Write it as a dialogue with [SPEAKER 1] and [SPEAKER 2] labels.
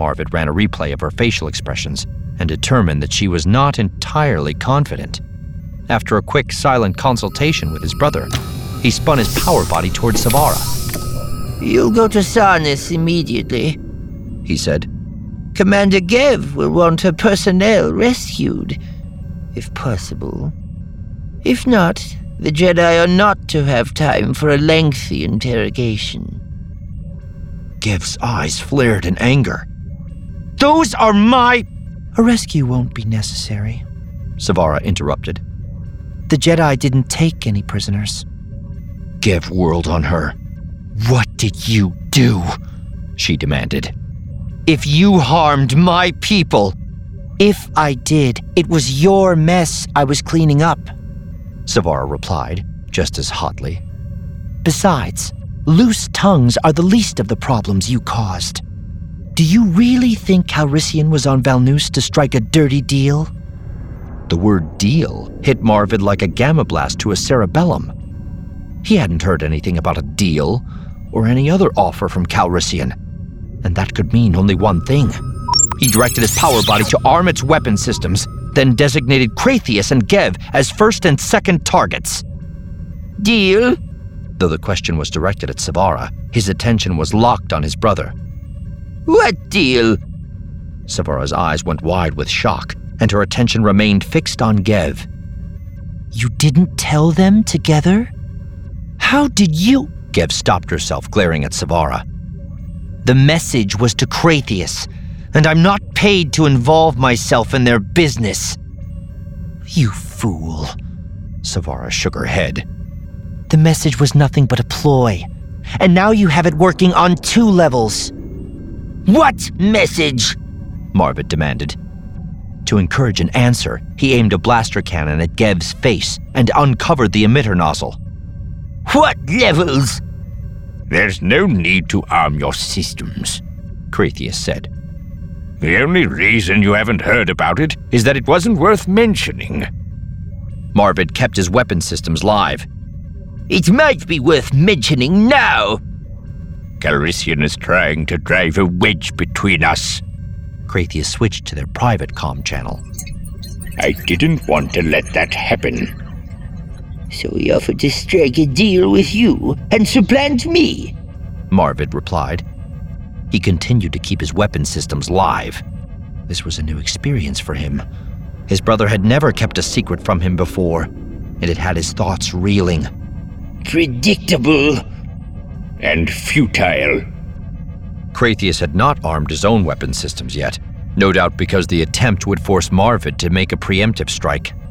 [SPEAKER 1] Marvid ran a replay of her facial expressions and determined that she was not entirely confident. After a quick, silent consultation with his brother, he spun his power body towards Savara.
[SPEAKER 2] "You'll go to Sarnis immediately," he said. "Commander Gev will want her personnel rescued, if possible. If not, the Jedi are not to have time for a lengthy interrogation."
[SPEAKER 1] Gev's eyes flared in anger. "Those are my—"
[SPEAKER 3] "A rescue won't be necessary,"
[SPEAKER 1] Savara interrupted.
[SPEAKER 3] "The Jedi didn't take any prisoners."
[SPEAKER 1] Gev whirled on her. "What did you do?" she demanded. "If you harmed my people—"
[SPEAKER 3] "If I did, it was your mess I was cleaning up,"
[SPEAKER 1] Savara replied, just as hotly.
[SPEAKER 3] "Besides, loose tongues are the least of the problems you caused. Do you really think Calrissian was on Valnus to strike a dirty deal?"
[SPEAKER 1] The word deal hit Marvid like a gamma blast to a cerebellum. He hadn't heard anything about a deal or any other offer from Calrissian, and that could mean only one thing. He directed his power body to arm its weapon systems, then designated Kratheus and Gev as first and second targets.
[SPEAKER 2] "Deal?"
[SPEAKER 1] Though the question was directed at Savara, his attention was locked on his brother.
[SPEAKER 2] "What deal?"
[SPEAKER 1] Savara's eyes went wide with shock, and her attention remained fixed on Gev.
[SPEAKER 3] "You didn't tell them together? How did you—"
[SPEAKER 1] Gev stopped herself, glaring at Savara.
[SPEAKER 3] "The message was to Kratheus, and I'm not paid to involve myself in their business." "You fool,"
[SPEAKER 1] Savara shook her head.
[SPEAKER 3] "The message was nothing but a ploy, and now you have it working on 2 levels.
[SPEAKER 2] "What message?"
[SPEAKER 1] Marvid demanded. To encourage an answer, he aimed a blaster cannon at Gev's face and uncovered the emitter nozzle.
[SPEAKER 2] "What levels?"
[SPEAKER 4] "There's no need to arm your systems,"
[SPEAKER 1] Kratheus said.
[SPEAKER 4] "The only reason you haven't heard about it is that it wasn't worth mentioning."
[SPEAKER 1] Marvid kept his weapon systems live.
[SPEAKER 2] "It might be worth mentioning now."
[SPEAKER 4] "Calrissian is trying to drive a wedge between us."
[SPEAKER 1] Kratheus switched to their private comm channel.
[SPEAKER 4] "I didn't want to let that happen."
[SPEAKER 2] "So he offered to strike a deal with you and supplant me,"
[SPEAKER 1] Marvid replied. He continued to keep his weapon systems live. This was a new experience for him. His brother had never kept a secret from him before, and it had his thoughts reeling.
[SPEAKER 2] "Predictable."
[SPEAKER 4] "And futile."
[SPEAKER 1] Kratheus had not armed his own weapon systems yet, no doubt because the attempt would force Marvid to make a preemptive strike.